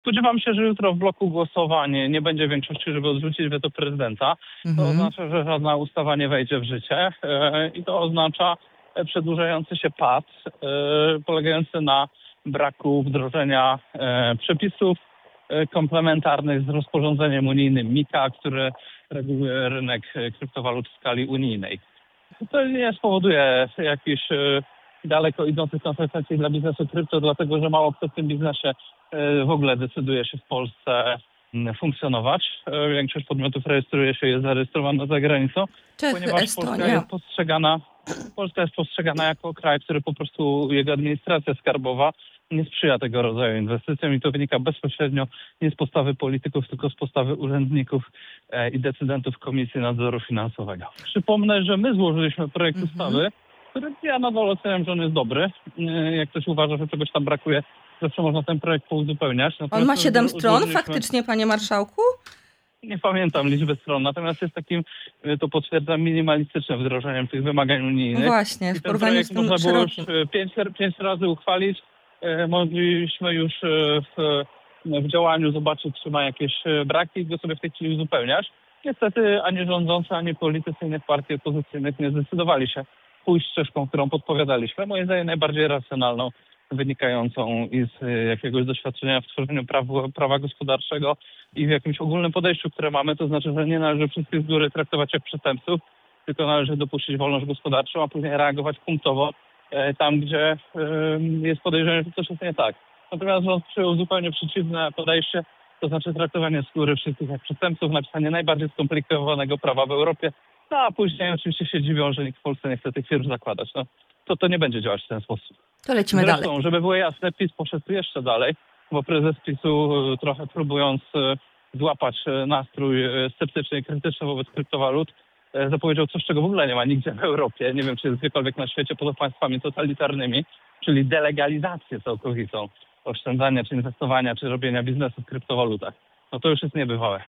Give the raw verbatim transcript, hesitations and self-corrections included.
Spodziewam się, że jutro w bloku głosowań nie będzie większości, żeby odrzucić weto prezydenta. To Mhm. oznacza, że żadna ustawa nie wejdzie w życie e, i to oznacza e, przedłużający się pad e, polegający na braku wdrożenia e, przepisów e, komplementarnych z rozporządzeniem unijnym MiCA, które reguluje rynek e, kryptowalut w skali unijnej. To nie spowoduje jakichś e, daleko idących konsekwencji dla biznesu krypto, dlatego że mało kto w tym biznesie e, w ogóle decyduje się w Polsce m, funkcjonować. E, Większość podmiotów rejestruje się, jest zarejestrowana za granicą, Czechy, ponieważ Estonia. Polska jest postrzegana, Polska jest postrzegana jako kraj, który po prostu jego administracja skarbowa nie sprzyja tego rodzaju inwestycjom i to wynika bezpośrednio nie z postawy polityków, tylko z postawy urzędników e, i decydentów Komisji Nadzoru Finansowego. Przypomnę, że my złożyliśmy projekt Mhm. ustawy, który ja nadal oceniam, że on jest dobry. E, Jak ktoś uważa, że czegoś tam brakuje, zawsze można ten projekt pouzupełniać. On Natomiast ma my siedem zło- stron złożyliśmy- faktycznie, panie marszałku? Nie pamiętam liczby stron, natomiast jest takim, e, to potwierdzam, minimalistycznym wdrożeniem tych wymagań No unijnych. właśnie, I w ten porównaniu projekt z tym można było już szerokim. e, pięć, pięć razy uchwalić. E, Mogliśmy już e, w, w działaniu zobaczyć, czy ma jakieś e, braki i go sobie w tej chwili uzupełniać. Niestety ani rządzący, ani politycy innych partii opozycyjnych nie zdecydowali się pójść ścieżką, którą podpowiadaliśmy. Moim zdaniem najbardziej racjonalną, wynikającą i z e, jakiegoś doświadczenia w tworzeniu prawa, prawa gospodarczego i w jakimś ogólnym podejściu, które mamy. To znaczy, że nie należy wszystkich z góry traktować jak przestępców, tylko należy dopuścić wolność gospodarczą, a później reagować punktowo e, tam, gdzie e, jest podejrzenie, że coś jest nie tak. Natomiast rząd przyjął zupełnie przeciwne podejście, to znaczy traktowanie z góry wszystkich jak przestępców, napisanie najbardziej skomplikowanego prawa w Europie, no a później oczywiście się dziwią, że nikt w Polsce nie chce tych firm zakładać. No, to, to nie będzie działać w ten sposób. To lecimy Zresztą, dalej. żeby było jasne, PiS poszedł tu jeszcze dalej, bo prezes PiSu e, trochę próbując e, złapać e, nastrój e, sceptyczny i krytyczny wobec kryptowalut, e, zapowiedział coś, czego w ogóle nie ma nigdzie w Europie. Nie wiem, czy jest gdziekolwiek na świecie poza państwami totalitarnymi, czyli delegalizację całkowitą oszczędzania, czy inwestowania, czy robienia biznesu w kryptowalutach. No to już jest niebywałe.